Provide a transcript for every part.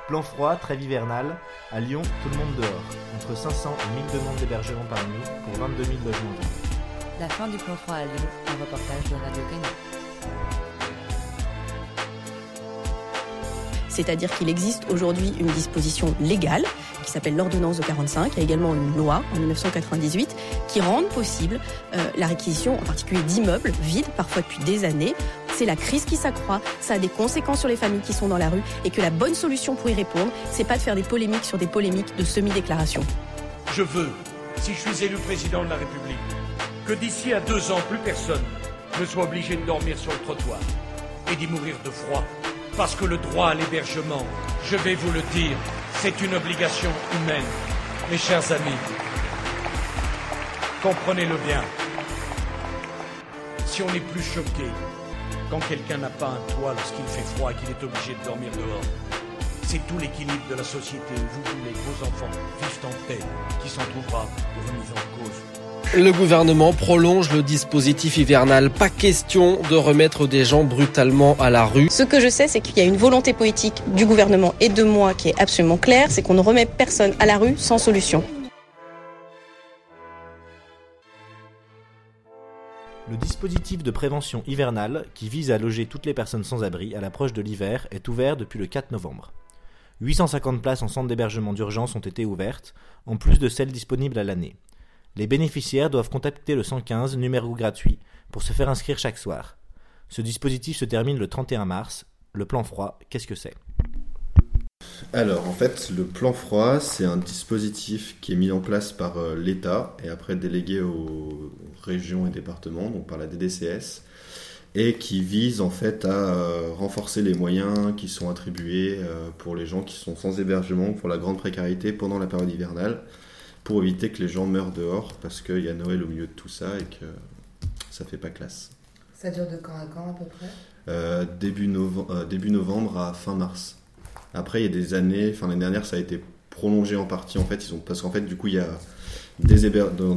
Plan froid, trêve hivernale. À Lyon, tout le monde dehors. Entre 500 et 1000 demandes d'hébergement par nuit pour 22 000 logements vides. La fin du plan froid à Lyon, un reportage de Radio Canu. C'est-à-dire qu'il existe aujourd'hui une disposition légale qui s'appelle l'ordonnance de 45. Il y a également une loi en 1998 qui rend possible la réquisition en particulier d'immeubles vides, parfois depuis des années. C'est la crise qui s'accroît, ça a des conséquences sur les familles qui sont dans la rue et que la bonne solution pour y répondre, c'est pas de faire des polémiques sur des polémiques de semi-déclaration. Je veux, si je suis élu président de la République, que d'ici à 2 ans, plus personne ne soit obligé de dormir sur le trottoir et d'y mourir de froid. Parce que le droit à l'hébergement, je vais vous le dire, c'est une obligation humaine. Mes chers amis, comprenez-le bien. Si on est plus choqué quand quelqu'un n'a pas un toit lorsqu'il fait froid et qu'il est obligé de dormir dehors, c'est tout l'équilibre de la société où vous voulez que vos enfants vivent en paix qui s'en trouvera remis en cause. Le gouvernement prolonge le dispositif hivernal. Pas question de remettre des gens brutalement à la rue. Ce que je sais, c'est qu'il y a une volonté politique du gouvernement et de moi qui est absolument claire, c'est qu'on ne remet personne à la rue sans solution. Le dispositif de prévention hivernale, qui vise à loger toutes les personnes sans abri à l'approche de l'hiver, est ouvert depuis le 4 novembre. 850 places en centre d'hébergement d'urgence ont été ouvertes, en plus de celles disponibles à l'année. Les bénéficiaires doivent contacter le 115, numéro gratuit, pour se faire inscrire chaque soir. Ce dispositif se termine le 31 mars. Le plan froid, qu'est-ce que c'est ? Alors, en fait, le plan froid, c'est un dispositif qui est mis en place par l'État et après délégué aux régions et départements, donc par la DDCS, et qui vise en fait à renforcer les moyens qui sont attribués pour les gens qui sont sans hébergement, pour la grande précarité pendant la période hivernale, pour éviter que les gens meurent dehors, parce qu'il y a Noël au milieu de tout ça et que ça fait pas classe. Ça dure de quand à quand à peu près ? Début novembre à fin mars. Après, il y a des années, l'année dernière, ça a été prolongé en partie, en fait, parce qu'en fait, du coup, il y a des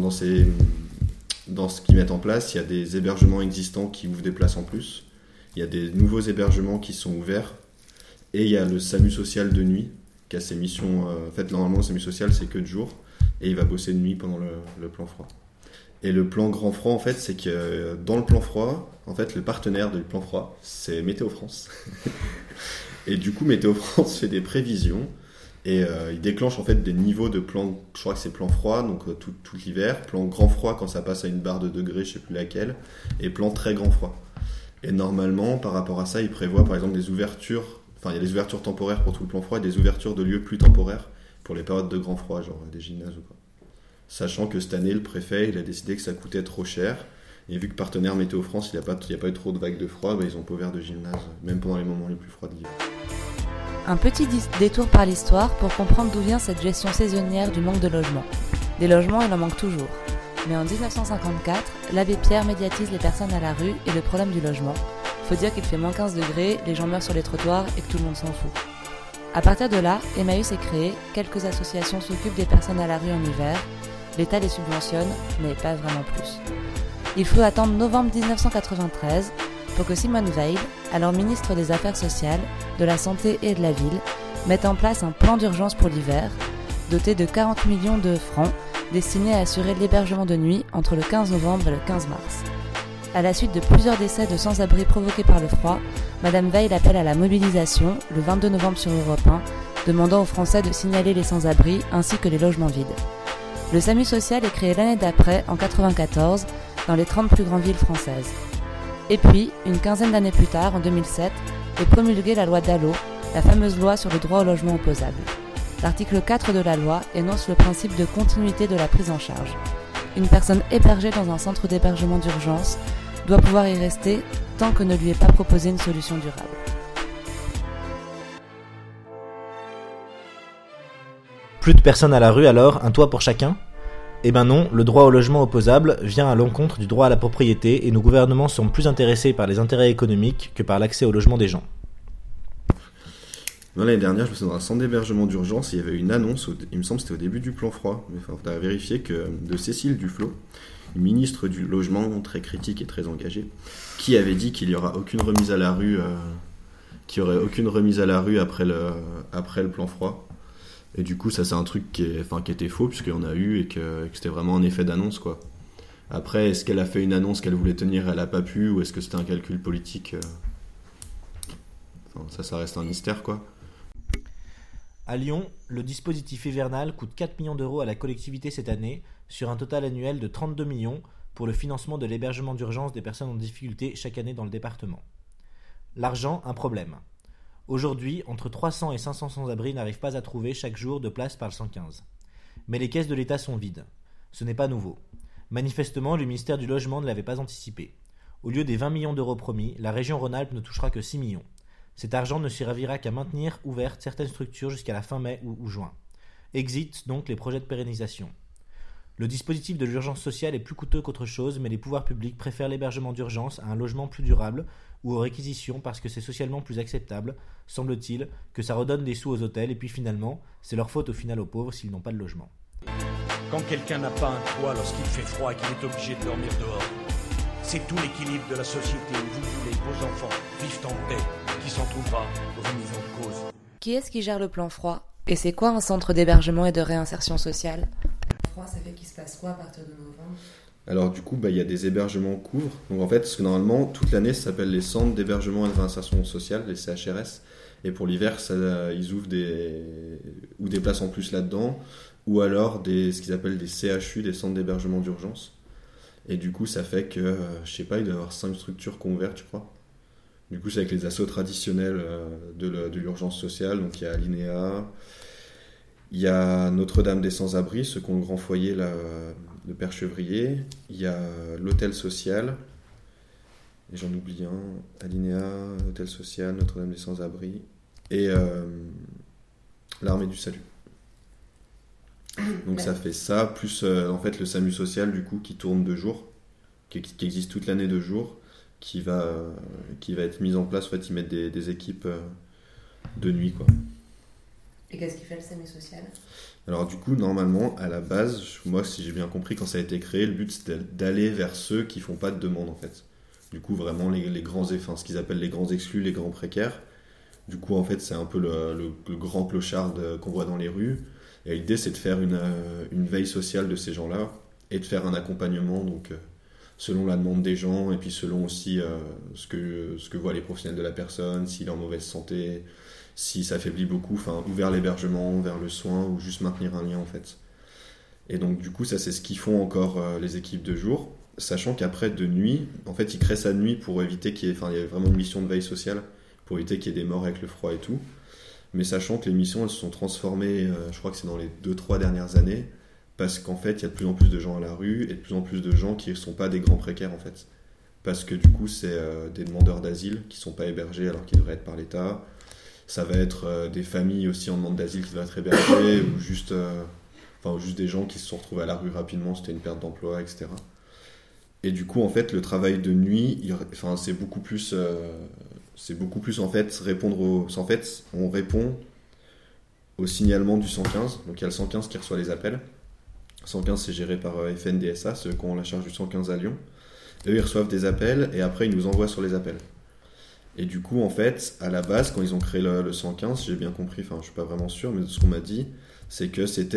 dans ce qu'ils mettent en place, il y a des hébergements existants qui ouvrent des places en plus, il y a des nouveaux hébergements qui sont ouverts, et il y a le SAMU social de nuit, qui a ses missions, en fait, normalement, le SAMU social, c'est que de jour, et il va bosser de nuit pendant le plan froid. Et le plan grand froid, en fait, c'est que dans le plan froid, en fait, le partenaire du plan froid, c'est Météo France. Et du coup, Météo France fait des prévisions et il déclenche en fait des niveaux de plan, je crois que c'est plan froid, donc tout l'hiver, plan grand froid quand ça passe à une barre de degrés, je sais plus laquelle, et plan très grand froid. Et normalement, par rapport à ça, il prévoit par exemple des ouvertures, il y a des ouvertures temporaires pour tout le plan froid et des ouvertures de lieux plus temporaires pour les périodes de grand froid, genre des gymnases ou quoi. Sachant que cette année, le préfet, il a décidé que ça coûtait trop cher. Et vu que partenaire Météo France, il n'y a pas eu trop de vagues de froid, ils n'ont pas ouvert de gymnase, même pendant les moments les plus froids de l'hiver. Un petit détour par l'histoire pour comprendre d'où vient cette gestion saisonnière du manque de logement. Des logements, il en manque toujours. Mais en 1954, l'abbé Pierre médiatise les personnes à la rue et le problème du logement. Faut dire qu'il fait moins 15 degrés, les gens meurent sur les trottoirs et que tout le monde s'en fout. À partir de là, Emmaüs est créé, quelques associations s'occupent des personnes à la rue en hiver, l'État les subventionne, mais pas vraiment plus. Il faut attendre novembre 1993 pour que Simone Veil, alors ministre des Affaires sociales, de la Santé et de la Ville, mette en place un plan d'urgence pour l'hiver, doté de 40 millions de francs, destiné à assurer l'hébergement de nuit entre le 15 novembre et le 15 mars. À la suite de plusieurs décès de sans-abri provoqués par le froid, Madame Veil appelle à la mobilisation, le 22 novembre sur Europe 1, demandant aux Français de signaler les sans-abri ainsi que les logements vides. Le SAMU social est créé l'année d'après, en 1994, dans les 30 plus grandes villes françaises. Et puis, une quinzaine d'années plus tard, en 2007, est promulguée la loi Dallot, la fameuse loi sur le droit au logement opposable. L'article 4 de la loi énonce le principe de continuité de la prise en charge. Une personne hébergée dans un centre d'hébergement d'urgence doit pouvoir y rester tant que ne lui est pas proposée une solution durable. Plus de personnes à la rue alors, un toit pour chacun ? Eh ben non, le droit au logement opposable vient à l'encontre du droit à la propriété et nos gouvernements sont plus intéressés par les intérêts économiques que par l'accès au logement des gens. L'année dernière, je me souviens dans un centre d'hébergement d'urgence, il y avait une annonce, il me semble que c'était au début du plan froid, mais il faudra vérifier, de Cécile Duflot, ministre du logement très critique et très engagée, qui avait dit qu'il n'y aura aucune remise à la rue qu'il n'y aurait aucune remise à la rue après le plan froid. Et du coup, ça, c'est un truc qui était faux, puisqu'il y en a eu, et que c'était vraiment un effet d'annonce, quoi. Après, est-ce qu'elle a fait une annonce qu'elle voulait tenir, elle n'a pas pu, ou est-ce que c'était un calcul politique ça reste un mystère, quoi. À Lyon, le dispositif hivernal coûte 4 millions d'euros à la collectivité cette année, sur un total annuel de 32 millions pour le financement de l'hébergement d'urgence des personnes en difficulté chaque année dans le département. L'argent, un problème. Aujourd'hui, entre 300 et 500 sans-abri n'arrivent pas à trouver chaque jour de place par le 115. Mais les caisses de l'État sont vides. Ce n'est pas nouveau. Manifestement, le ministère du Logement ne l'avait pas anticipé. Au lieu des 20 millions d'euros promis, la région Rhône-Alpes ne touchera que 6 millions. Cet argent ne servira qu'à maintenir ouvertes certaines structures jusqu'à la fin mai ou juin. Exit donc les projets de pérennisation. Le dispositif de l'urgence sociale est plus coûteux qu'autre chose, mais les pouvoirs publics préfèrent l'hébergement d'urgence à un logement plus durable ou aux réquisitions parce que c'est socialement plus acceptable, semble-t-il, que ça redonne des sous aux hôtels et puis finalement, c'est leur faute au final aux pauvres s'ils n'ont pas de logement. Quand quelqu'un n'a pas un toit lorsqu'il fait froid et qu'il est obligé de dormir dehors, c'est tout l'équilibre de la société où vous voulez vos enfants vivent en paix qui s'en trouvera remis en cause. Qui est-ce qui gère le plan froid ? Et c'est quoi un centre d'hébergement et de réinsertion sociale ? Ça fait qu'il se passe quoi à partir de novembre ? Alors du coup, il y a des hébergements en cours. Donc en fait, parce que normalement, toute l'année, ça s'appelle les centres d'hébergement et de réinsertion sociale, les CHRS. Et pour l'hiver, ils ouvrent des places en plus là-dedans, ou alors ce qu'ils appellent des CHU, des centres d'hébergement d'urgence. Et du coup, ça fait que, je sais pas, il doit y avoir 5 structures qui ont ouvert, je crois. Du coup, c'est avec les assos traditionnels de l'urgence sociale. Donc il y a Alinéa, il y a Notre-Dame des Sans-Abri, ceux qui ont le grand foyer là, de Père-Chevrier. Il y a l'hôtel social, et j'en oublie un, Alinéa, l'hôtel social, Notre-Dame des Sans-Abri, et l'Armée du Salut. Donc ça fait ça, plus en fait le SAMU social du coup qui tourne 2 jours, qui existe toute l'année 2 jours, qui va être mise en place. En fait, ils mettent des équipes de nuit, quoi. Et qu'est-ce qui fait le SAMU social ? Alors du coup, normalement, à la base, moi, si j'ai bien compris, quand ça a été créé, le but c'était d'aller vers ceux qui font pas de demande, en fait. Du coup, vraiment les grands, ce qu'ils appellent les grands exclus, les grands précaires. Du coup, en fait, c'est un peu le grand clochard qu'on voit dans les rues. Et l'idée, c'est de faire une veille sociale de ces gens-là et de faire un accompagnement, donc selon la demande des gens et puis selon aussi ce que voient les professionnels de la personne, s'il est en mauvaise santé, si ça affaiblit beaucoup, ou vers l'hébergement, vers le soin, ou juste maintenir un lien, en fait. Et donc, du coup, ça, c'est ce qu'ils font encore les équipes de jour, sachant qu'après, de nuit, en fait, ils créent ça de nuit pour éviter il y a vraiment une mission de veille sociale, pour éviter qu'il y ait des morts avec le froid et tout. Mais sachant que les missions, elles se sont transformées, je crois que c'est dans les 2-3 dernières années, parce qu'en fait, il y a de plus en plus de gens à la rue, et de plus en plus de gens qui ne sont pas des grands précaires, en fait. Parce que du coup, c'est des demandeurs d'asile qui ne sont pas hébergés alors qu'ils devraient être par l'État. Ça va être des familles aussi en demande d'asile qui doivent être hébergées, ou juste des gens qui se sont retrouvés à la rue rapidement, c'était une perte d'emploi, etc. Et du coup, en fait, le travail de nuit, c'est beaucoup plus en fait répondre on répond au signalement du 115. Donc il y a le 115 qui reçoit les appels. 115, c'est géré par FNDSA, ceux qui ont la charge du 115 à Lyon. Eux, ils reçoivent des appels et après, ils nous envoient sur les appels. Et du coup, en fait, à la base, quand ils ont créé le 115, j'ai bien compris, je suis pas vraiment sûr, mais ce qu'on m'a dit, c'est que c'était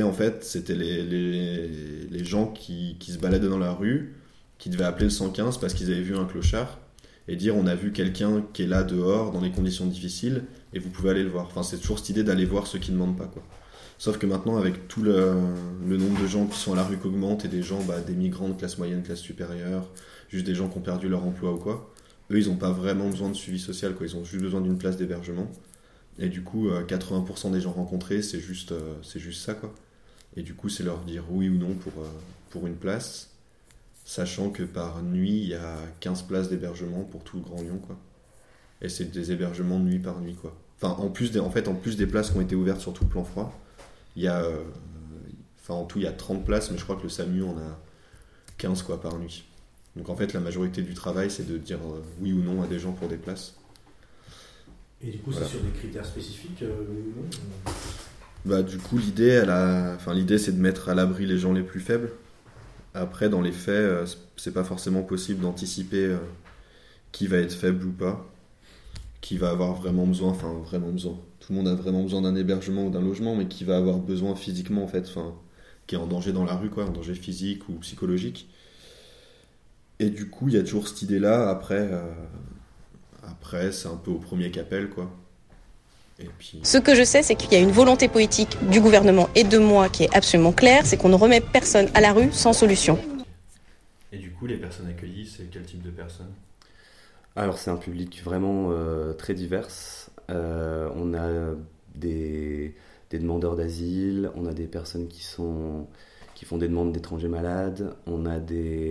les gens qui se baladaient dans la rue, qui devaient appeler le 115 parce qu'ils avaient vu un clochard et dire on a vu quelqu'un qui est là dehors dans des conditions difficiles et vous pouvez aller le voir. C'est toujours cette idée d'aller voir ceux qui ne demandent pas, quoi. Sauf que maintenant, avec tout le nombre de gens qui sont à la rue qui augmente et des gens, des migrants de classe moyenne, classe supérieure, juste des gens qui ont perdu leur emploi ou quoi, eux, ils n'ont pas vraiment besoin de suivi social, quoi. Ils ont juste besoin d'une place d'hébergement. Et du coup, 80% des gens rencontrés, c'est juste ça, quoi. Et du coup, c'est leur dire oui ou non pour une place, sachant que par nuit, il y a 15 places d'hébergement pour tout le Grand Lyon, quoi. Et c'est des hébergements nuit par nuit, quoi. En plus des places qui ont été ouvertes sur tout le plan froid, il y a en tout il y a 30 places, mais je crois que le SAMU en a 15, quoi, par nuit. Donc en fait la majorité du travail c'est de dire oui ou non à des gens pour des places. Et du coup voilà. C'est sur des critères spécifiques oui ou non du coup l'idée c'est de mettre à l'abri les gens les plus faibles. Après dans les faits c'est pas forcément possible d'anticiper qui va être faible ou pas. qui va avoir vraiment besoin, tout le monde a vraiment besoin d'un hébergement ou d'un logement, mais qui va avoir besoin physiquement, en fait, qui est en danger dans la rue, quoi, en danger physique ou psychologique. Et du coup, il y a toujours cette idée-là. Après, c'est un peu au premier qu'appelle, quoi. Et puis... Ce que je sais, c'est qu'il y a une volonté politique du gouvernement et de moi qui est absolument claire, c'est qu'on ne remet personne à la rue sans solution. Et du coup, les personnes accueillies, c'est quel type de personnes ? Alors, c'est un public vraiment très divers. On a des demandeurs d'asile, on a des personnes qui font des demandes d'étrangers malades, on a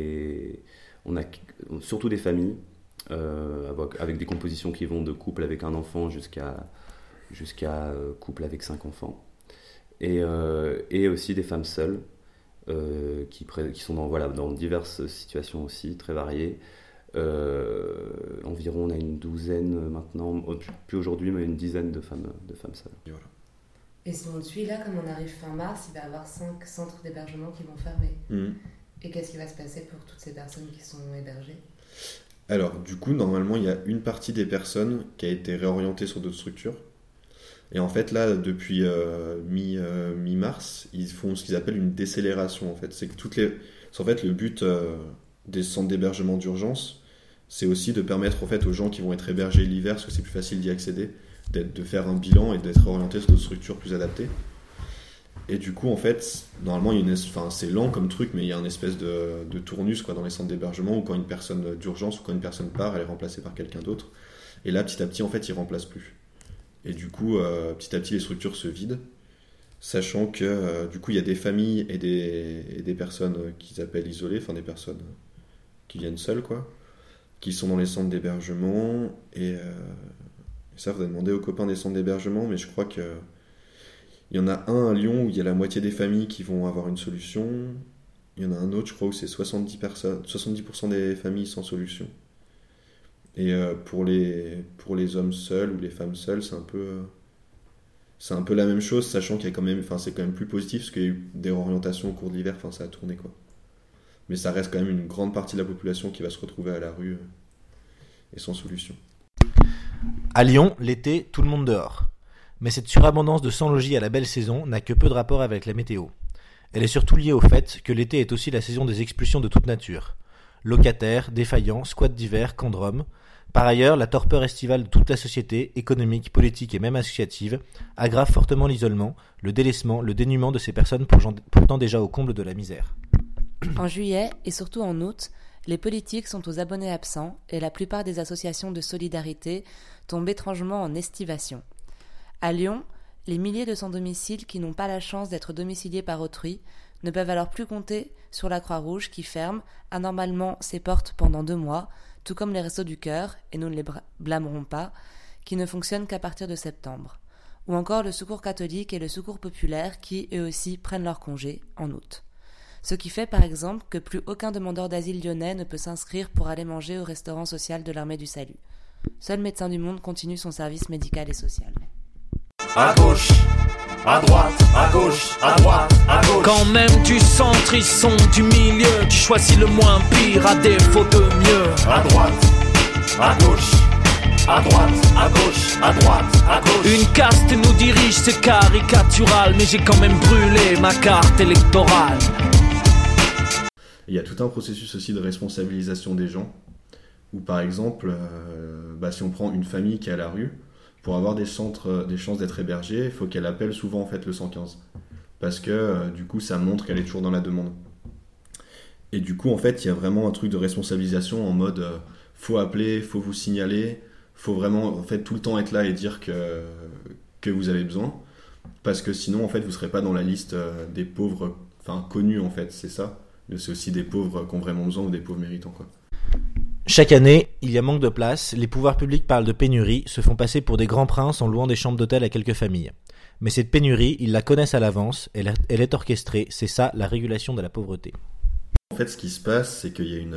surtout des familles avec des compositions qui vont de couple avec un enfant jusqu'à couple avec 5 enfants, et aussi des femmes seules qui sont dans diverses situations aussi très variées. Environ, on a une douzaine maintenant, plus aujourd'hui, mais une dizaine de femmes seules. Et voilà. Et si on le suit là, comme on arrive fin mars, il va y avoir 5 centres d'hébergement qui vont fermer. Et qu'est-ce qui va se passer pour toutes ces personnes qui sont hébergées ? Alors, du coup, normalement, il y a une partie des personnes qui a été réorientée sur d'autres structures. Et en fait, là, depuis mi-mars, ils font ce qu'ils appellent une décélération, en fait. C'est que en fait, le but des centres d'hébergement d'urgence, c'est aussi de permettre, en fait, aux gens qui vont être hébergés l'hiver, parce que c'est plus facile d'y accéder, de faire un bilan et d'être orientés sur d'autres structures plus adaptées. Et du coup, en fait, normalement, c'est lent comme truc, mais il y a une espèce de tournus, quoi, dans les centres d'hébergement, où quand une personne d'urgence ou quand une personne part, elle est remplacée par quelqu'un d'autre. Et là, petit à petit, en fait, ils ne remplacent plus. Et du coup, petit à petit, les structures se vident, sachant que du coup, il y a des familles et des personnes qu'ils appellent isolées, enfin des personnes qui viennent seules, quoi, qui sont dans les centres d'hébergement. Et ça, vous avez demandé aux copains des centres d'hébergement, mais je crois qu'il y en a un à Lyon où il y a la moitié des familles qui vont avoir une solution. Il y en a un autre, je crois, où c'est 70% des familles sans solution. Et pour les hommes seuls ou les femmes seules, c'est un peu la même chose, sachant qu'il y a c'est quand même plus positif, parce qu'il y a eu des réorientations au cours de l'hiver, ça a tourné, quoi. Mais ça reste quand même une grande partie de la population qui va se retrouver à la rue et sans solution. À Lyon, l'été, tout le monde dehors. Mais cette surabondance de sans-logis à la belle saison n'a que peu de rapport avec la météo. Elle est surtout liée au fait que l'été est aussi la saison des expulsions de toute nature. Locataires, défaillants, squats d'hiver, camps de Rome. Par ailleurs, la torpeur estivale de toute la société, économique, politique et même associative, aggrave fortement l'isolement, le délaissement, le dénuement de ces personnes pourtant déjà au comble de la misère. En juillet, et surtout en août, les politiques sont aux abonnés absents et la plupart des associations de solidarité tombent étrangement en estivation. À Lyon, les milliers de sans-domicile qui n'ont pas la chance d'être domiciliés par autrui ne peuvent alors plus compter sur la Croix-Rouge qui ferme anormalement ses portes pendant 2 mois, tout comme les Restos du Cœur, et nous ne les blâmerons pas, qui ne fonctionnent qu'à partir de septembre. Ou encore le Secours catholique et le Secours populaire qui, eux aussi, prennent leur congé en août. Ce qui fait par exemple que plus aucun demandeur d'asile lyonnais ne peut s'inscrire pour aller manger au restaurant social de l'Armée du Salut. Seul Médecins du Monde continue son service médical et social. À gauche, à droite, à gauche, à droite, à gauche. Quand même du centre, ils sont du milieu. Tu choisis le moins pire à défaut de mieux. À droite, à gauche, à droite, à gauche, à droite, à gauche. Une caste nous dirige, c'est caricatural, mais j'ai quand même brûlé ma carte électorale. Il y a tout un processus aussi de responsabilisation des gens, où par exemple, si on prend une famille qui est à la rue, pour avoir des chances d'être hébergée, il faut qu'elle appelle souvent en fait le 115. Parce que du coup, ça montre qu'elle est toujours dans la demande. Et du coup, en fait, il y a vraiment un truc de responsabilisation en mode faut appeler, faut vous signaler, faut vraiment en fait tout le temps être là et dire que vous avez besoin. Parce que sinon, en fait, vous ne serez pas dans la liste des pauvres, connus en fait, c'est ça. Mais c'est aussi des pauvres qui ont vraiment besoin ou des pauvres méritants, quoi. Chaque année, il y a manque de place, les pouvoirs publics parlent de pénurie, se font passer pour des grands princes en louant des chambres d'hôtel à quelques familles. Mais cette pénurie, ils la connaissent à l'avance, elle est orchestrée, c'est ça la régulation de la pauvreté. En fait, ce qui se passe, c'est qu'il y a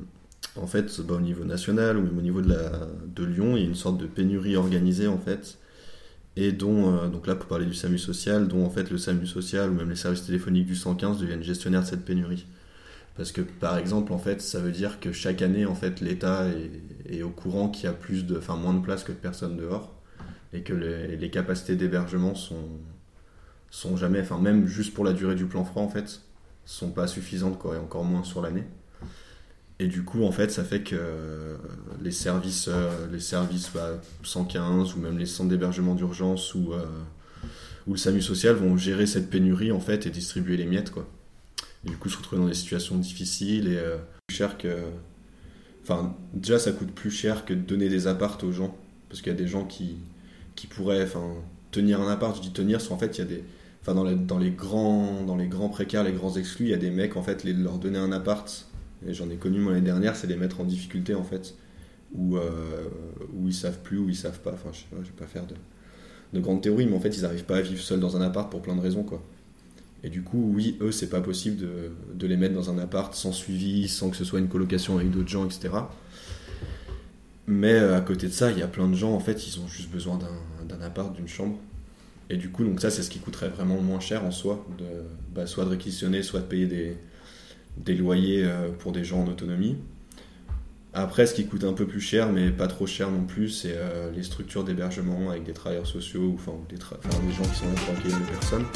au niveau national ou même au niveau de Lyon, il y a une sorte de pénurie organisée en fait, et dont, donc là pour parler du SAMU social, dont en fait le SAMU social ou même les services téléphoniques du 115 deviennent gestionnaires de cette pénurie. Parce que par exemple, en fait, ça veut dire que chaque année, en fait, l'État est au courant qu'il y a moins de places que de personnes dehors, et que les capacités d'hébergement sont jamais, enfin même juste pour la durée du plan Froid, en fait, sont pas suffisantes, quoi, et encore moins sur l'année. Et du coup, en fait, ça fait que les services 115 ou même les centres d'hébergement d'urgence ou le SAMU social vont gérer cette pénurie, en fait, et distribuer les miettes, quoi. Et du coup, se retrouver dans des situations difficiles et plus cher que... Enfin, déjà, ça coûte plus cher que de donner des apparts aux gens. Parce qu'il y a des gens qui pourraient tenir un appart. Je dis tenir, parce qu'en fait, il y a des... Enfin, dans les grands précaires, les grands exclus, il y a des mecs, en fait, leur donner un appart, et j'en ai connu moi l'année dernière, c'est les mettre en difficulté, en fait. Où ils savent plus, où ils savent pas. Enfin, je sais pas, je vais pas faire de grandes théories, mais en fait, ils n'arrivent pas à vivre seuls dans un appart pour plein de raisons, quoi. Et du coup, oui, eux, c'est pas possible de les mettre dans un appart sans suivi, sans que ce soit une colocation avec d'autres gens, etc. Mais à côté de ça, il y a plein de gens, en fait, ils ont juste besoin d'un appart, d'une chambre. Et du coup, donc ça, c'est ce qui coûterait vraiment le moins cher en soi, soit de réquisitionner, soit de payer des loyers pour des gens en autonomie. Après, ce qui coûte un peu plus cher, mais pas trop cher non plus, c'est les structures d'hébergement avec des travailleurs sociaux, des gens qui sont là pour accueillir les personnes.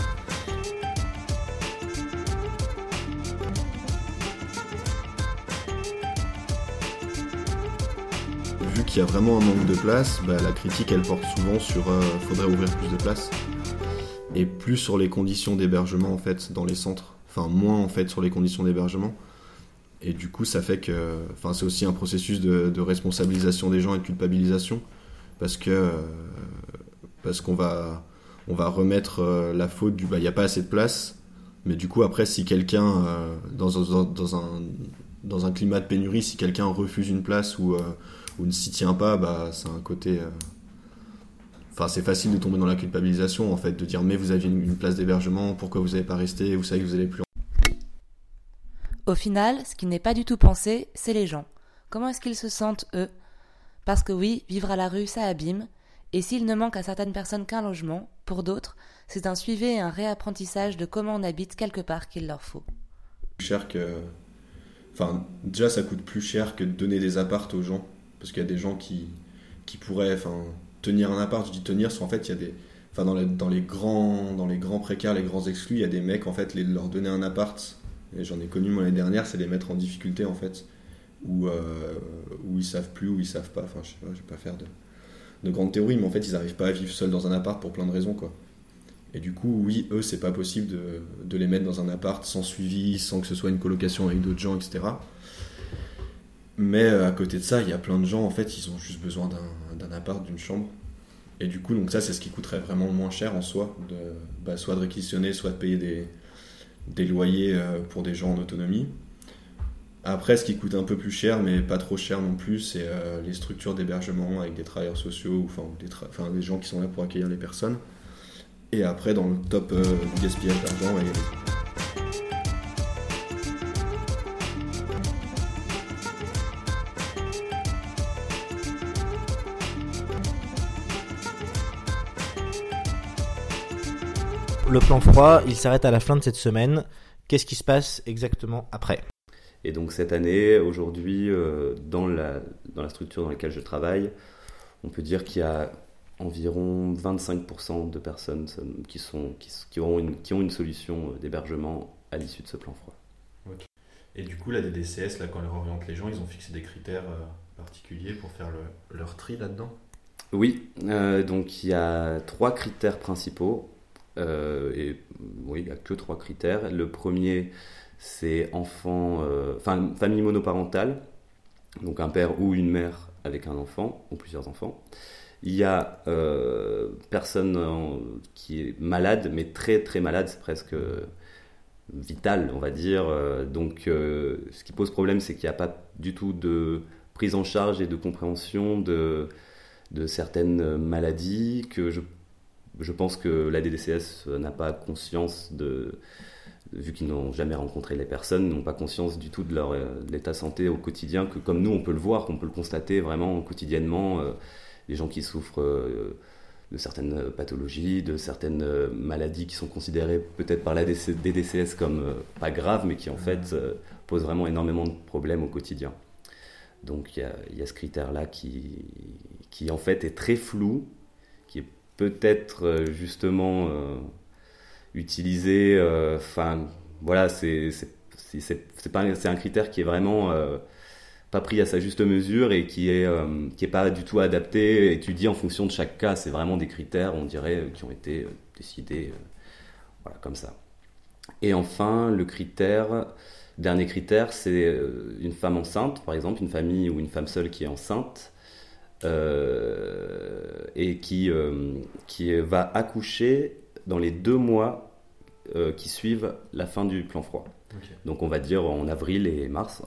Vu qu'il y a vraiment un manque de place, la critique elle porte souvent sur faudrait ouvrir plus de places et plus sur les conditions d'hébergement, en fait, dans les centres, moins, en fait, sur les conditions d'hébergement. Et du coup, ça fait que c'est aussi un processus de responsabilisation des gens et de culpabilisation, parce qu'on va remettre la faute du il n'y a pas assez de place. Mais du coup, après, si quelqu'un dans un climat de pénurie, si quelqu'un refuse une place ou ne s'y tient pas, c'est un côté... c'est facile de tomber dans la culpabilisation, en fait, de dire « mais vous aviez une place d'hébergement, pourquoi vous n'avez pas resté, vous savez que vous n'allez plus... » Au final, ce qui n'est pas du tout pensé, c'est les gens. Comment est-ce qu'ils se sentent, eux ? Parce que oui, vivre à la rue, ça abîme, et s'il ne manque à certaines personnes qu'un logement, pour d'autres, c'est un suivi et un réapprentissage de comment on habite quelque part qu'il leur faut. Déjà, ça coûte plus cher que de donner des apparts aux gens, parce qu'il y a des gens qui pourraient tenir un appart. Je dis tenir, parce qu'en fait, il y a des... dans les grands précaires, les grands exclus, il y a des mecs, en fait, leur donner un appart, et j'en ai connu moi l'année dernière, c'est les mettre en difficulté, en fait, où ils savent plus, où ils savent pas. Enfin, je sais pas, je vais pas faire de grandes théories, mais en fait, ils n'arrivent pas à vivre seuls dans un appart pour plein de raisons, quoi. Et du coup, oui, eux, c'est pas possible de les mettre dans un appart sans suivi, sans que ce soit une colocation avec d'autres gens, etc. Mais à côté de ça, il y a plein de gens, en fait, ils ont juste besoin d'un appart, d'une chambre. Et du coup, donc ça, c'est ce qui coûterait vraiment le moins cher en soi, soit de réquisitionner, soit de payer des loyers pour des gens en autonomie. Après, ce qui coûte un peu plus cher, mais pas trop cher non plus, c'est les structures d'hébergement avec des travailleurs sociaux, des gens qui sont là pour accueillir les personnes. Et après, dans le top du gaspillage d'argent, il y a Le plan Froid, il s'arrête à la fin de cette semaine. Qu'est-ce qui se passe exactement après ? Et donc cette année, aujourd'hui, dans la structure dans laquelle je travaille, on peut dire qu'il y a environ 25% de personnes qui ont une solution d'hébergement à l'issue de ce plan Froid. Okay. Et du coup, la DDCS, là, quand elle oriente les gens, ils ont fixé des critères particuliers pour faire leur tri là-dedans ? Oui, donc il y a 3 critères principaux. Et oui, il n'y a que 3 critères. Le premier, c'est famille monoparentale, donc un père ou une mère avec un enfant ou plusieurs enfants. Il y a personne qui est malade, mais très très malade, c'est presque vital, on va dire. Donc ce qui pose problème, c'est qu'il n'y a pas du tout de prise en charge et de compréhension de certaines maladies, que je pense que la DDCS n'a pas conscience vu qu'ils n'ont jamais rencontré les personnes, n'ont pas conscience du tout de l'état de santé au quotidien, que comme nous on peut le voir, qu'on peut le constater vraiment quotidiennement, les gens qui souffrent de certaines pathologies, de certaines maladies qui sont considérées peut-être par la DDCS comme pas graves, mais qui en fait pose vraiment énormément de problèmes au quotidien. Donc il y a ce critère-là qui en fait est très flou, qui est peut-être justement utilisé. Voilà, c'est un critère qui est vraiment pas pris à sa juste mesure et qui est pas du tout adapté, étudié en fonction de chaque cas. C'est vraiment des critères, on dirait, qui ont été décidés voilà, comme ça. Et enfin, dernier critère, c'est une femme enceinte, par exemple, une famille ou une femme seule qui est enceinte et qui va accoucher dans les 2 mois qui suivent la fin du plan froid. Okay. Donc on va dire en avril et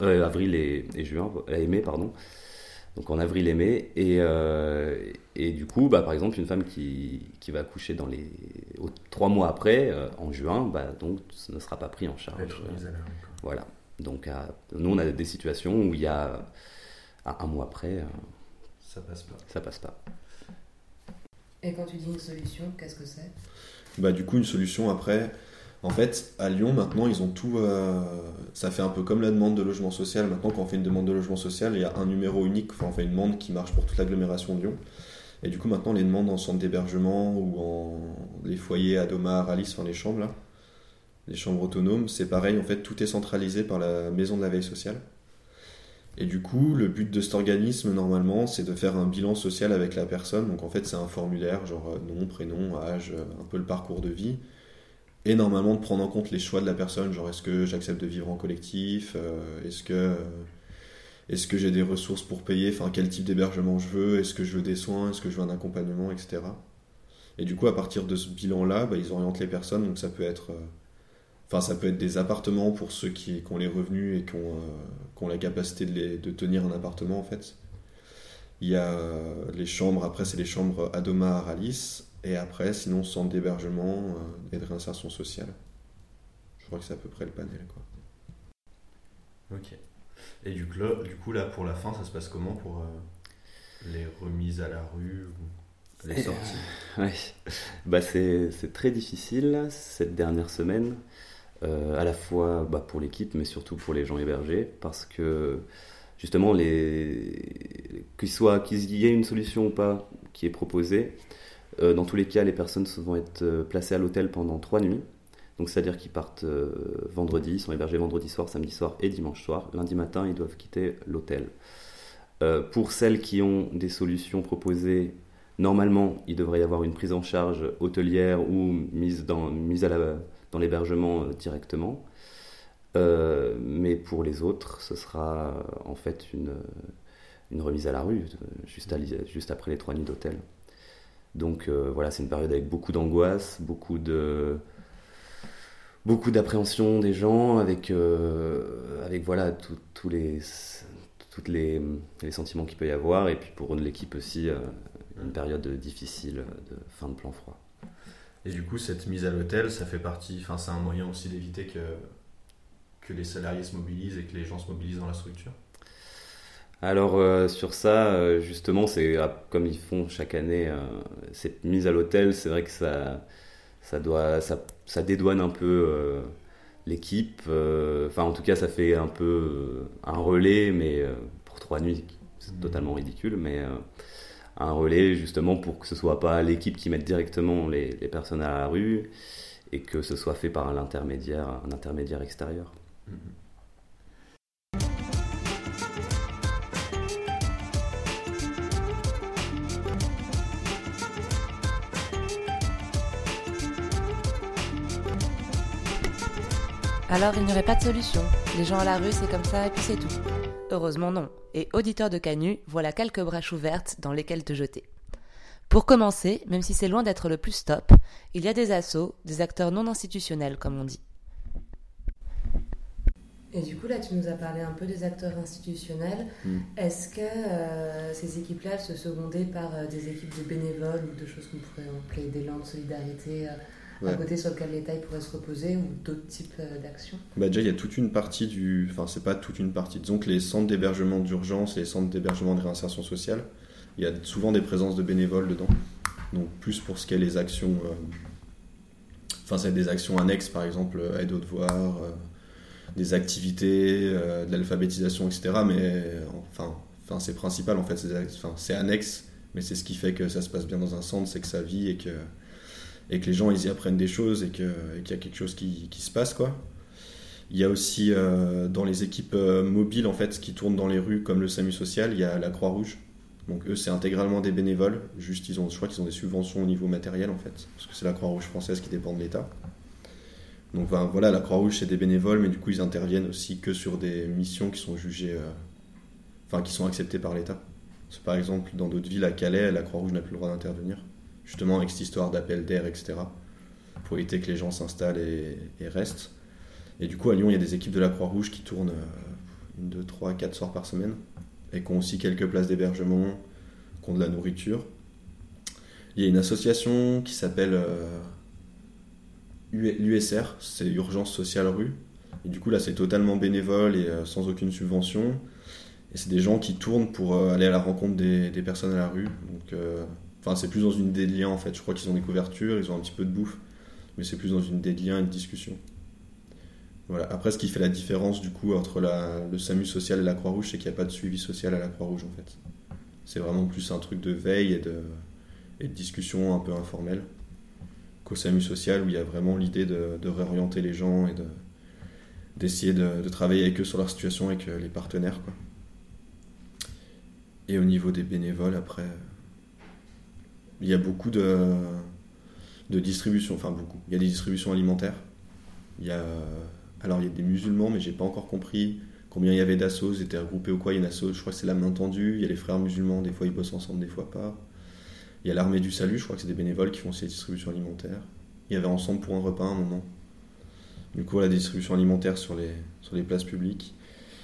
mai, pardon. Donc en avril et mai, et du coup, par exemple, une femme qui va accoucher 3 mois après, en juin, donc ce ne sera pas pris en charge. Voilà. Donc nous, on a des situations où il y a à 1 mois après, ça passe pas. Et quand tu dis une solution, qu'est-ce que c'est ? Du coup, une solution après. En fait, à Lyon, maintenant, ils ont tout... ça fait un peu comme la demande de logement social. Maintenant, quand on fait une demande de logement social, il y a un numéro unique. Enfin, on fait une demande qui marche pour toute l'agglomération de Lyon. Et du coup, maintenant, les demandes en centre d'hébergement ou en les foyers Adoma, Aralis, les chambres, là, les chambres autonomes, c'est pareil. En fait, tout est centralisé par la maison de la veille sociale. Et du coup, le but de cet organisme, normalement, c'est de faire un bilan social avec la personne. Donc, en fait, c'est un formulaire, genre nom, prénom, âge, un peu le parcours de vie. Et normalement de prendre en compte les choix de la personne, genre est-ce que j'accepte de vivre en collectif, est-ce que j'ai des ressources pour payer, quel type d'hébergement je veux, est-ce que je veux des soins, est-ce que je veux un accompagnement, etc. Et du coup, à partir de ce bilan-là, ils orientent les personnes, donc ça peut être des appartements pour ceux qui ont les revenus et qui ont la capacité de tenir un appartement, en fait. Il y a les chambres, après c'est les chambres Adoma, Aralis. Et après, sinon, centre d'hébergement et de réinsertion sociale. Je crois que c'est à peu près le panel, quoi. Ok. Et du coup, là, pour la fin, ça se passe comment pour les remises à la rue ou les sorties ? Ouais. C'est très difficile, cette dernière semaine, à la fois pour l'équipe, mais surtout pour les gens hébergés, parce que, justement, qu'il y ait une solution ou pas qui est proposée, dans tous les cas, les personnes vont être placées à l'hôtel pendant 3 nuits. Donc, c'est-à-dire qu'ils partent vendredi, ils sont hébergés vendredi soir, samedi soir et dimanche soir. Lundi matin, ils doivent quitter l'hôtel. Pour celles qui ont des solutions proposées, normalement, il devrait y avoir une prise en charge hôtelière ou mise dans l'hébergement directement. Mais pour les autres, ce sera en fait une remise à la rue, juste après les 3 nuits d'hôtel. Donc voilà, c'est une période avec beaucoup d'angoisse, beaucoup d'appréhension des gens, avec voilà tous les sentiments qu'il peut y avoir, et puis pour l'équipe aussi une période difficile de fin de plan froid. Et du coup, cette mise à l'hôtel, ça fait partie, c'est un moyen aussi d'éviter que les salariés se mobilisent et que les gens se mobilisent dans la structure. Alors sur ça, justement, c'est comme ils font chaque année cette mise à l'hôtel, c'est vrai que ça dédouane un peu l'équipe. En tout cas, ça fait un peu un relais, mais pour 3 nuits, c'est totalement ridicule, mais un relais justement pour que ce soit pas l'équipe qui mette directement les personnes à la rue et que ce soit fait par un intermédiaire extérieur. Alors il n'y aurait pas de solution. Les gens à la rue, c'est comme ça et puis c'est tout. Heureusement non. Et auditeur de Canu, voilà quelques brèches ouvertes dans lesquelles te jeter. Pour commencer, même si c'est loin d'être le plus top, il y a des assos, des acteurs non institutionnels comme on dit. Et du coup là tu nous as parlé un peu des acteurs institutionnels. Est-ce que ces équipes-là se secondaient par des équipes de bénévoles ou de choses qu'on pourrait appeler d'élan de solidarité à côté sur lequel l'État pourrait se reposer, ou d'autres types d'actions ? Déjà, il y a toute une partie c'est pas toute une partie. Disons que les centres d'hébergement d'urgence et les centres d'hébergement de réinsertion sociale, il y a souvent des présences de bénévoles dedans. Donc, plus pour ce qui est les actions... c'est des actions annexes, par exemple, aide aux devoirs, des activités, de l'alphabétisation, etc. Mais enfin c'est principal en fait, c'est annexe, mais c'est ce qui fait que ça se passe bien dans un centre, c'est que ça vit et que les gens ils y apprennent des choses et qu'il y a quelque chose qui se passe, quoi. Il y a aussi dans les équipes mobiles en fait qui tournent dans les rues comme le SAMU social, il y a la Croix-Rouge. Donc eux c'est intégralement des bénévoles, juste je crois qu'ils ont des subventions au niveau matériel en fait, parce que c'est la Croix-Rouge française qui dépend de l'État. Donc voilà, la Croix-Rouge c'est des bénévoles, mais du coup ils interviennent aussi que sur des missions qui sont jugées, qui sont acceptées par l'État. C'est par exemple dans d'autres villes, à Calais, la Croix-Rouge n'a plus le droit d'intervenir, justement avec cette histoire d'appel d'air, etc., pour éviter que les gens s'installent et restent. Et du coup à Lyon il y a des équipes de la Croix-Rouge qui tournent 2, 3, 4 soirs par semaine, et qui ont aussi quelques places d'hébergement, qui ont de la nourriture. Il y a une association qui s'appelle l'USR, c'est Urgence Sociale Rue. Et du coup là c'est totalement bénévole et sans aucune subvention. Et c'est des gens qui tournent pour aller à la rencontre des personnes à la rue. Donc, c'est plus dans une idée de lien en fait. Je crois qu'ils ont des couvertures, ils ont un petit peu de bouffe, mais c'est plus dans une idée de lien et de discussion. Voilà. Après, ce qui fait la différence du coup entre le SAMU social et la Croix-Rouge, c'est qu'il n'y a pas de suivi social à la Croix-Rouge en fait. C'est vraiment plus un truc de veille et de discussion un peu informelle qu'au SAMU social, où il y a vraiment l'idée de réorienter les gens et d'essayer de travailler avec eux sur leur situation, avec les partenaires, quoi. Et au niveau des bénévoles, après, il y a beaucoup de distributions, beaucoup. Il y a des distributions alimentaires. Il y a des musulmans, mais j'ai pas encore compris combien il y avait d'assos, ils étaient regroupés ou quoi. Il y a une asso, je crois que c'est la main tendue. Il y a les frères musulmans, des fois ils bossent ensemble, des fois pas. Il y a l'armée du salut, je crois que c'est des bénévoles qui font ces distributions alimentaires. Il y avait Ensemble pour un repas à un moment. Du coup, la distribution alimentaire sur les places publiques.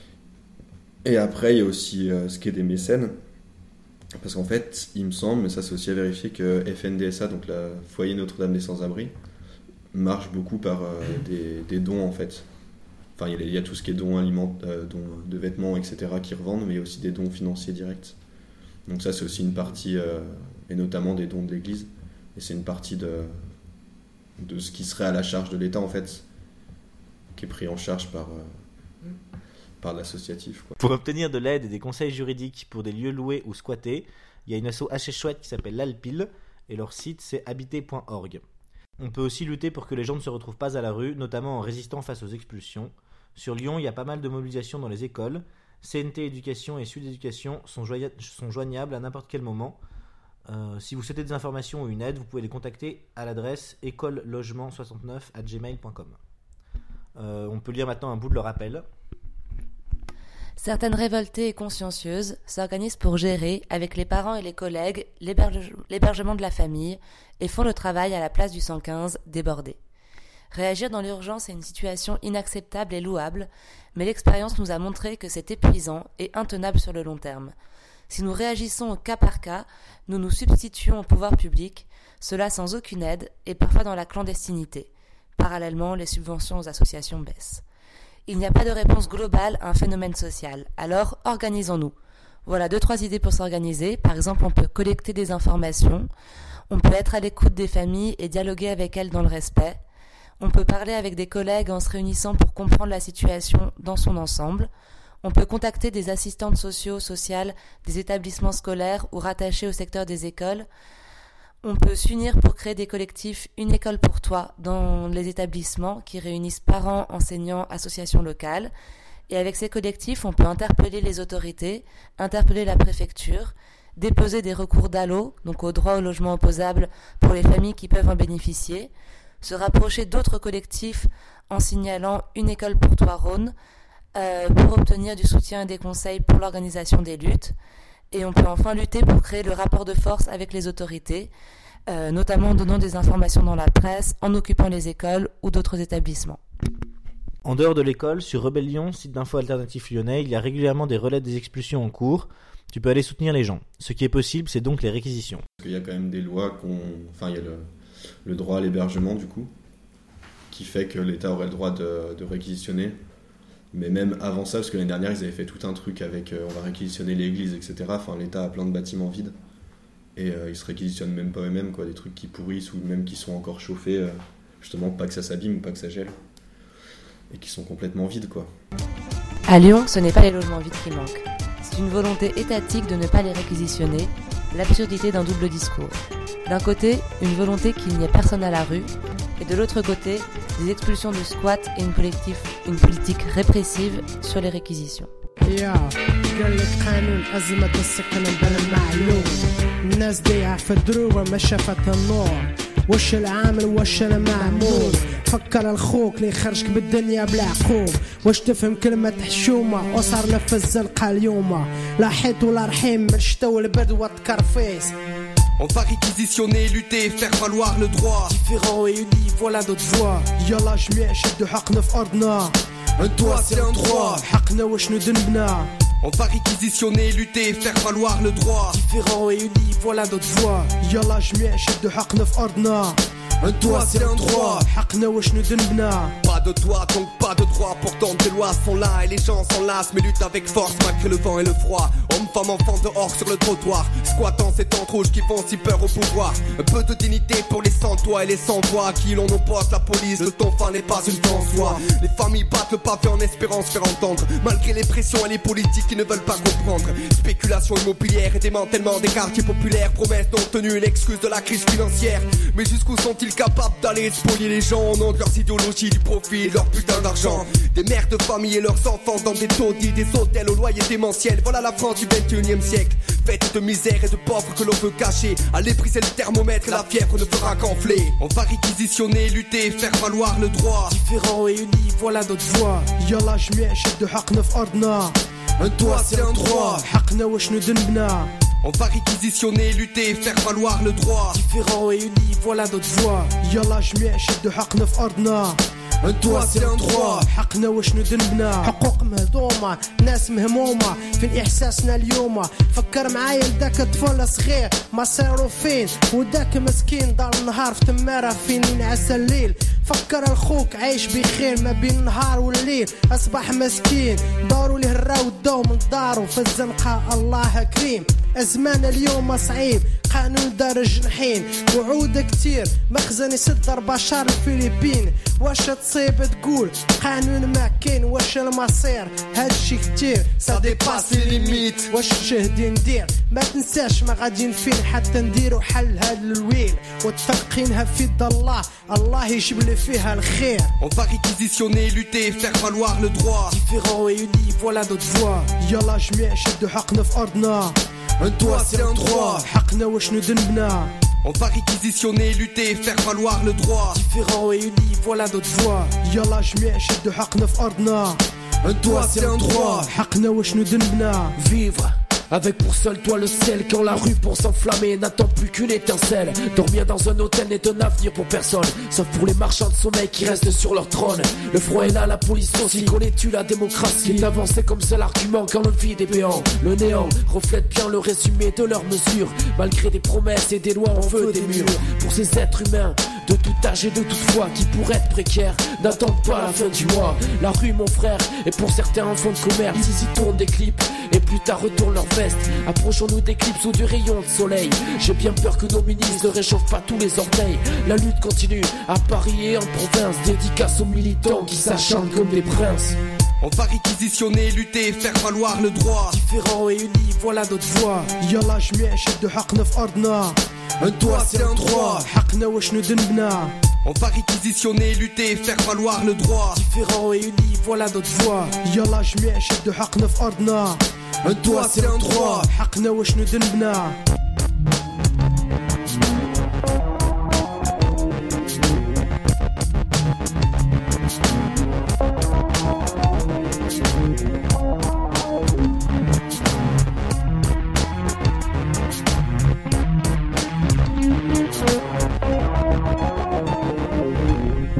Et après, il y a aussi ce qui est des mécènes. Parce qu'en fait, il me semble, mais ça c'est aussi à vérifier, que FNDSA, donc la Foyer Notre-Dame des Sans-Abri, marche beaucoup par des dons en fait. Il y a tout ce qui est dons de vêtements, etc. qui revendent, mais il y a aussi des dons financiers directs. Donc ça c'est aussi une partie, et notamment des dons de l'Église. Et c'est une partie de ce qui serait à la charge de l'État en fait, qui est pris en charge par l'associatif, quoi. Pour obtenir de l'aide et des conseils juridiques pour des lieux loués ou squattés, il y a une asso assez chouette qui s'appelle l'Alpil, et leur site c'est habiter.org. On peut aussi lutter pour que les gens ne se retrouvent pas à la rue, notamment en résistant face aux expulsions. Sur Lyon, il y a pas mal de mobilisations dans les écoles. CNT Éducation et Sud Éducation sont joignables à n'importe quel moment. Si vous souhaitez des informations ou une aide, vous pouvez les contacter à l'adresse écolelogement69@gmail.com. On peut lire maintenant un bout de leur appel. Certaines révoltées et consciencieuses s'organisent pour gérer, avec les parents et les collègues, l'hébergement de la famille et font le travail à la place du 115 débordé. Réagir dans l'urgence est une situation inacceptable et louable, mais l'expérience nous a montré que c'est épuisant et intenable sur le long terme. Si nous réagissons au cas par cas, nous nous substituons au pouvoir public, cela sans aucune aide et parfois dans la clandestinité. Parallèlement, les subventions aux associations baissent. Il n'y a pas de réponse globale à un phénomène social, alors organisons-nous. Voilà 2-3 idées pour s'organiser. Par exemple, on peut collecter des informations, on peut être à l'écoute des familles et dialoguer avec elles dans le respect, on peut parler avec des collègues en se réunissant pour comprendre la situation dans son ensemble, on peut contacter des assistantes sociales des établissements scolaires ou rattachés au secteur des écoles. On peut s'unir pour créer des collectifs Une école pour toi dans les établissements qui réunissent parents, enseignants, associations locales. Et avec ces collectifs, on peut interpeller les autorités, interpeller la préfecture, déposer des recours d'ALLO, donc au droit au logement opposable pour les familles qui peuvent en bénéficier, se rapprocher d'autres collectifs en signalant Une école pour toi Rhône pour obtenir du soutien et des conseils pour l'organisation des luttes. Et on peut enfin lutter pour créer le rapport de force avec les autorités, notamment en donnant des informations dans la presse, en occupant les écoles ou d'autres établissements. En dehors de l'école, sur Rebellion, site d'info alternatif lyonnais, il y a régulièrement des relais des expulsions en cours. Tu peux aller soutenir les gens. Ce qui est possible, c'est donc les réquisitions. Il y a quand même des lois il y a le droit à l'hébergement du coup, qui fait que l'État aurait le droit de réquisitionner. Mais même avant ça, parce que l'année dernière, ils avaient fait tout un truc avec on va réquisitionner l'église, etc. L'État a plein de bâtiments vides. Et ils se réquisitionnent même pas eux-mêmes, quoi, des trucs qui pourrissent ou même qui sont encore chauffés, justement pas que ça s'abîme ou pas que ça gèle. et qui sont complètement vides, quoi. À Lyon, ce n'est pas les logements vides qui manquent. C'est une volonté étatique de ne pas les réquisitionner, l'absurdité d'un double discours. D'un côté, une volonté qu'il n'y ait personne à la rue, et de l'autre côté, des expulsions de squats et une politique répressive sur les réquisitions. قال لك قانون أزمة السكن بلا معلوم الناس ضيعة في الدروة ما شافت النور وش العامل وش المعمول فكر الخوك اللي خرجك بالدنيا بلا عقوب واش تفهم كلمة حشومة وصارنا في الزنقة اليوم لا حيط ولا رحيم من الشتا والبرد والتكرفيس. On va réquisitionner, lutter, faire valoir le droit. Différents et unis, voilà notre voix. يلا جميع شدوا حقنا في أرضنا. Un toit c'est un droit. حقنا وشنو ذنبنا. On va réquisitionner, lutter, faire valoir le droit. Différents et unis, voilà notre voix. يلا جميع شدوا حقنا في أرضنا. Un toit c'est un droit. حقنا وشنو ذنبنا. Pas de toit donc pas de droit. Pourtant tes lois sont là et les gens s'enlacent mais luttent avec force malgré le vent et le froid. Hommes, femmes, enfants dehors sur le trottoir, squattant ces tentes rouges qui font si peur au pouvoir. Un peu de dignité pour les sans-toit et les sans-voix qui l'on oppose la police. Le ton fin n'est pas une fin en soi. Les familles battent le pavé en espérant se faire entendre malgré les pressions et les politiques qui ne veulent pas comprendre. Spéculation immobilière et démantèlement des quartiers populaires. Promesses non tenues, l'excuse de la crise financière. Mais jusqu'où sont-ils capables d'aller spolier les gens au nom de leurs idéologies, du profit et de leur putain d'argent. Des mères de famille et leurs enfants dans des taudis, des hôtels au loyer démentiel. Voilà la France du 21e siècle, faite de misère et de pauvres que l'on veut cacher. Allez briser le thermomètre et la fièvre ne fera qu'enfler. On va réquisitionner, lutter, faire valoir le droit. Différents et unis, voilà notre voix. يلا جميع شدوا حقنا في أرضنا. Un toit c'est un droit. حقنا وشنو ذنبنا. On va réquisitionner, lutter, faire valoir le droit. Différents et unis, voilà notre voix. يلا جميع شدوا حقنا في أرضنا. Un toit c'est un droit. حقنا وشنو ذنبنا. حقوق مهضومة، ناس مهمومة، فين إحساسنا اليوم؟ فكر معايا لذاك الطفل صغير مصيرو فين، وذاك مسكين دار النهار في تمارة فين ينعس الليل. فكر الخوك عايش بخير ما بين النهار والليل، أصبح مسكين داروا ليه الراو داو من دارو في الزنقة. الله كريم أزمان اليوم صعيب، قانون دار الجنحين وعود كتير، مخزن يصدر بشر الفلبين. واش تصيب تقول قانون ما كاين، واش المصير هادشي كتير ça dépasse les limites. واش شهدي ندير ما تنساش ما غاديين فين حتى نديرو حل هاد الويل وتفقينها في يد الله، الله يجيب لي فيها الخير. On va réquisitionner, lutter, faire valoir le droit. Différents et unis, voilà notre voix. يلا جميع شدوا حقنا في أرضنا. Un toit c'est un droit. حقنا وشنو ذنبنا. On va réquisitionner, lutter, faire valoir le droit. Différents et unis, voilà notre voix. يلا جميع شدوا حقنا في أرضنا. Un toit c'est un droit. حقنا وشنو ذنبنا. Vivre avec pour seul toi le sel, quand la rue pour s'enflammer n'attend plus qu'une étincelle. Dormir dans un hôtel n'est un avenir pour personne, sauf pour les marchands de sommeil qui restent sur leur trône. Le froid est là, la police aussi, connais-tu la démocratie qui est avancée comme seul argument quand le vide est béant. Le néant reflète bien le résumé de leurs mesures, malgré des promesses et des lois on veut des murs. Pour ces êtres humains de tout âge et de toute foi qui pour être précaires n'attendent pas la fin du mois. La rue mon frère, et pour certains en fond de commerce, ils y tournent des clips et plus tard retournent leur veste. Approchons-nous des clips ou du rayon de soleil. J'ai bien peur que nos ministres ne réchauffent pas tous les orteils. La lutte continue à Paris et en province, dédicace aux militants qui s'acharnent comme des princes. On va réquisitionner, lutter, faire valoir le droit. Différents et unis, voilà notre voix. يلا جميع شدوا حقنا في أرضنا. Un toit c'est un droit. حقنا وشنو ذنبنا. On va réquisitionner, lutter, faire valoir le droit. Différents et unis, voilà notre voix. يلا جميع شدوا حقنا في أرضنا. Un toit c'est un droit. حقنا وشنو ذنبنا.